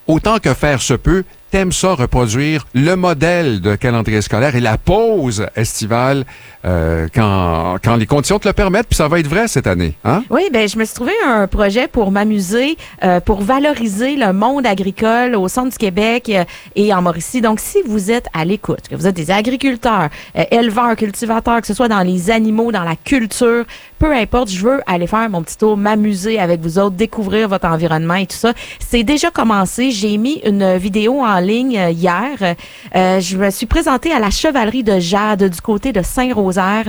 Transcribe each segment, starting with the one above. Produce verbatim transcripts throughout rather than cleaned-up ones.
autant que faire se peut, t'aimes ça reproduire le modèle de calendrier scolaire et la pause estivale euh, quand, quand les conditions te le permettent, puis ça va être vrai cette année, hein? Oui, ben je me suis trouvé un projet pour m'amuser, euh, pour valoriser le monde agricole au centre du Québec euh, et en Mauricie. Donc, si vous êtes à l'écoute, que vous êtes des agriculteurs, euh, éleveurs, cultivateurs, que ce soit dans les animaux, dans la culture, peu importe, je veux aller faire mon petit tour, m'amuser avec vous autres, découvrir votre environnement et tout ça. C'est déjà commencé. J'ai mis une vidéo en ligne euh, hier. Euh, je me suis présentée à la chevalerie de Jade du côté de Saint-Rosaire,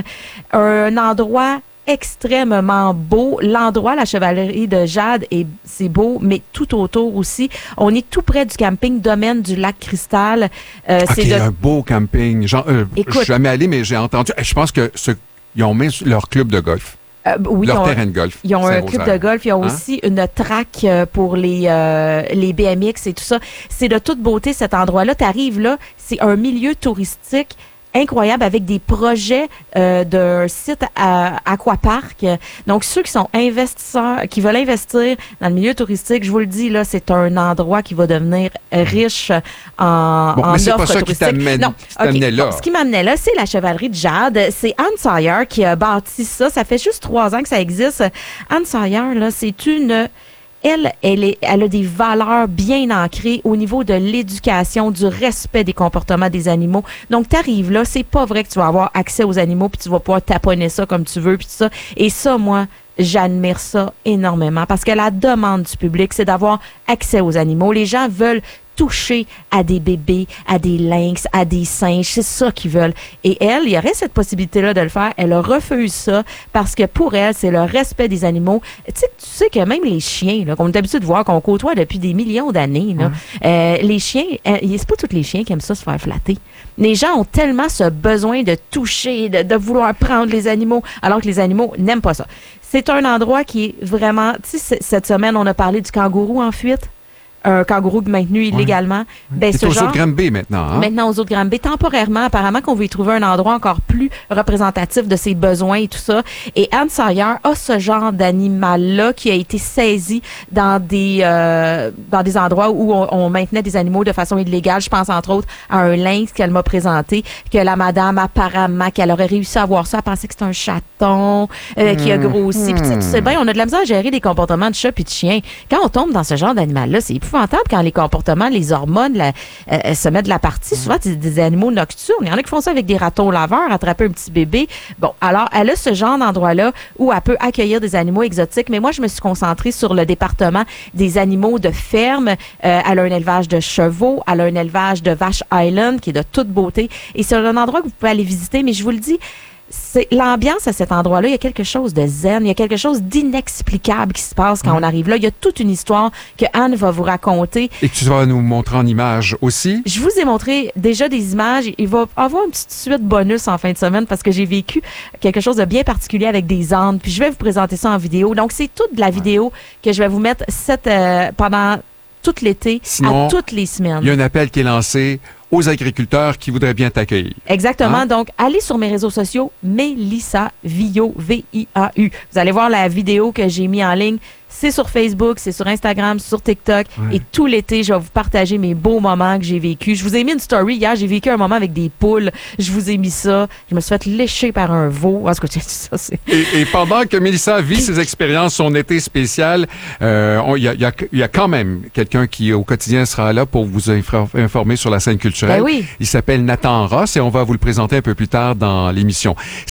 un endroit extrêmement beau. L'endroit, la chevalerie de Jade, est, c'est beau, mais tout autour aussi. On est tout près du camping Domaine du Lac Cristal. Euh, OK, c'est de... un beau camping. Genre, euh, je suis jamais allé, mais j'ai entendu. Je pense que ce, ils ont mis leur club de golf. Euh, oui, leur ils ont, terrain de golf. Ils ont un club de golf. Ils ont hein? aussi une track pour les, euh, les B M X et tout ça. C'est de toute beauté, cet endroit-là. Tu arrives là, c'est un milieu touristique incroyable avec des projets euh, d'un site à aquapark. Donc, ceux qui sont investisseurs, qui veulent investir dans le milieu touristique, je vous le dis, là, c'est un endroit qui va devenir riche en, bon, en mais c'est offres pas ça touristiques. Qui t'amène, non, qui t'amenait okay. là. Bon, ce qui m'amenait là, c'est la chevalerie de Jade. C'est Anne Sawyer qui a bâti ça. Ça fait juste trois ans que ça existe. Anne Sawyer, là, c'est une... Elle, elle, est, elle a des valeurs bien ancrées au niveau de l'éducation, du respect des comportements des animaux. Donc, tu arrives là, c'est pas vrai que tu vas avoir accès aux animaux puis tu vas pouvoir taponner ça comme tu veux puis tout ça. Et ça, moi, j'admire ça énormément parce que la demande du public, c'est d'avoir accès aux animaux. Les gens veulent toucher à des bébés, à des lynx, à des singes. C'est ça qu'ils veulent. Et elle, il y aurait cette possibilité-là de le faire. Elle refuse ça parce que pour elle, c'est le respect des animaux. Tu sais, tu sais que même les chiens, là, qu'on est habitué de voir, qu'on côtoie depuis des millions d'années, là, mmh. euh, les chiens, euh, c'est pas tous les chiens qui aiment ça se faire flatter. Les gens ont tellement ce besoin de toucher, de, de vouloir prendre les animaux, alors que les animaux n'aiment pas ça. C'est un endroit qui est vraiment... Tu sais, cette semaine, on a parlé du kangourou en fuite. Un kangourou maintenu illégalement. Ouais. Ben, c'est ce aux genre, autres Granby maintenant. Hein? Maintenant aux autres Granby. Temporairement, apparemment qu'on veut y trouver un endroit encore plus représentatif de ses besoins et tout ça. Et Anne Sawyer a ce genre d'animal-là qui a été saisi dans des euh, dans des endroits où on, on maintenait des animaux de façon illégale. Je pense entre autres à un lynx qu'elle m'a présenté, que la madame apparemment, qu'elle aurait réussi à voir ça, elle pensait que c'était un chaton euh, mmh. qui a grossi. Puis tu sais bien, on a de la misère à gérer des comportements de chat puis de chien. Quand on tombe dans ce genre d'animal-là, c'est épouvantable quand les comportements, les hormones la, euh, se mettent de la partie. Souvent, c'est des animaux nocturnes. Il y en a qui font ça avec des ratons laveurs, attraper un petit bébé. Bon, alors, elle a ce genre d'endroit-là où elle peut accueillir des animaux exotiques. Mais moi, je me suis concentrée sur le département des animaux de ferme. Euh, elle a un élevage de chevaux. Elle a un élevage de vaches Island qui est de toute beauté. Et c'est un endroit que vous pouvez aller visiter. Mais je vous le dis, c'est l'ambiance à cet endroit-là, il y a quelque chose de zen, il y a quelque chose d'inexplicable qui se passe quand mmh. on arrive là. Il y a toute une histoire que Anne va vous raconter. Et que tu vas nous montrer en images aussi. Je vous ai montré déjà des images. Il va y avoir une petite suite bonus en fin de semaine parce que j'ai vécu quelque chose de bien particulier avec des ânes. Puis je vais vous présenter ça en vidéo. Donc, c'est toute de la ouais. vidéo que je vais vous mettre cette, euh, pendant tout l'été, Sinon, à toutes les semaines. Il y a un appel qui est lancé aux agriculteurs qui voudraient bien t'accueillir. Exactement. Hein? Donc, allez sur mes réseaux sociaux, Mélissa Viau, V I A U. Vous allez voir la vidéo que j'ai mise en ligne. C'est sur Facebook, c'est sur Instagram, sur TikTok. Ouais. Et tout l'été, je vais vous partager mes beaux moments que j'ai vécus. Je vous ai mis une story hier. J'ai vécu un moment avec des poules. Je vous ai mis ça. Je me suis fait lécher par un veau. En tout cas, ça, c'est... Et, et pendant que Mélissa vit ses expériences, son été spécial, il euh, y, y, y a quand même quelqu'un qui, au quotidien, sera là pour vous informer sur la scène culturelle. Ben oui. Il s'appelle Nathan Ross et on va vous le présenter un peu plus tard dans l'émission.